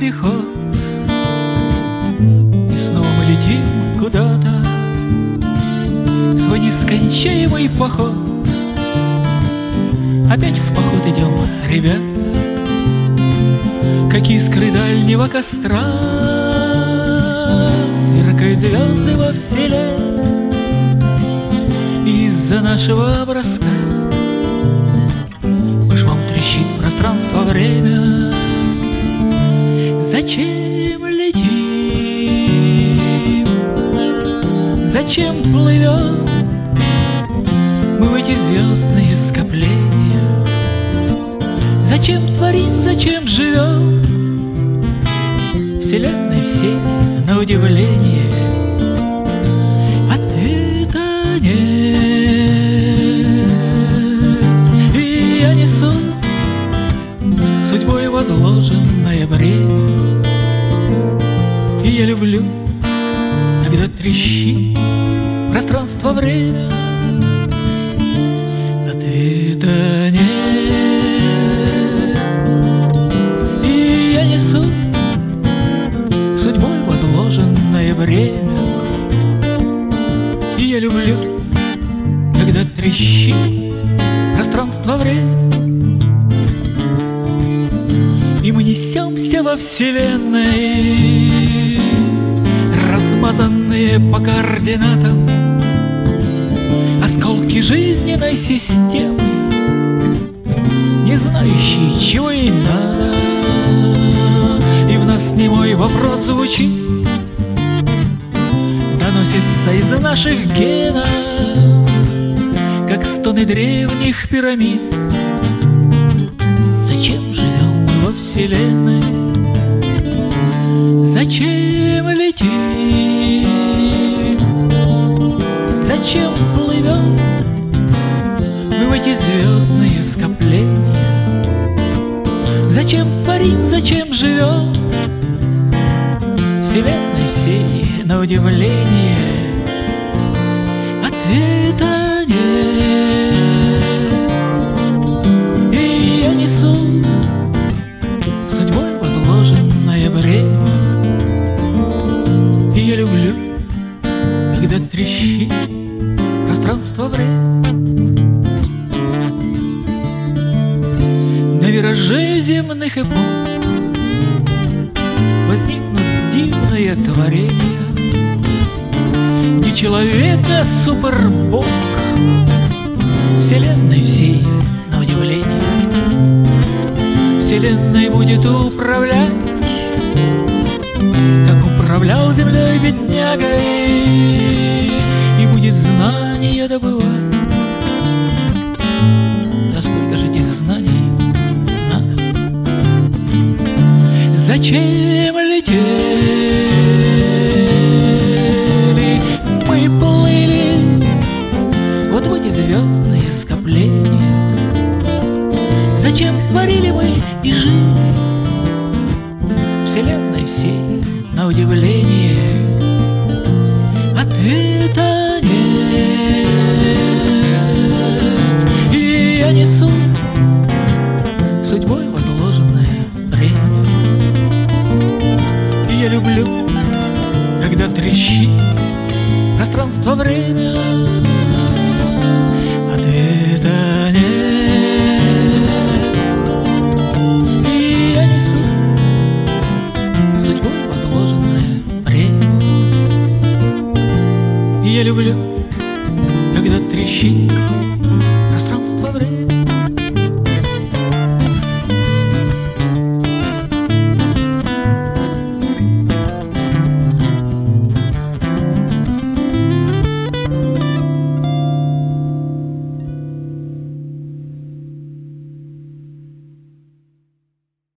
переход, и снова мы летим куда-то, свой нескончаемый поход. Опять в поход идем, ребята, как искры дальнего костра. Сверкают звезды во вселенной из-за нашего броска. По швам трещит пространство-время. Зачем летим? Зачем плывем мы в эти звездные скопления? Зачем творим, зачем живем вселенной всей на удивление? Ответа нет, и я несу судьбой возложенное бремя. И я люблю, когда трещит пространство-время. Ответа нет, и я несу судьбой возложенное бремя. И я люблю, когда трещит пространство-время. И мы несемся во вселенной, размазанные по координатам, осколки жизненной системы, не знающие, чего ей надо. И в нас немой вопрос звучит, доносится из наших генов, как стоны древних пирамид. Зачем живем мы во вселенной? Зачем летим? Зачем плывем мы в эти звездные скопления? Зачем творим, зачем живем вселенной всей на удивление? Ответа нет, и я несу судьбой возложенное бремя. И я люблю, когда трещит пространство-время. На вираже земных эпох возникнут дивные творения. Не человек, а супербог вселенной всей на удивление. Вселенной будет управлять, как управлял землей беднягой, и будет знания добывать. А сколько же этих знаний надо? Зачем летели, мы плыли вот в эти звездные скопления? Зачем творили мы и жили вселенной всей на удивление? Ответа нет, и я несу судьбой возложенное бремя. И я люблю, когда трещит пространство-время. Ответа нет, и я несу судьбой возложенное бремя. И я люблю, когда трещит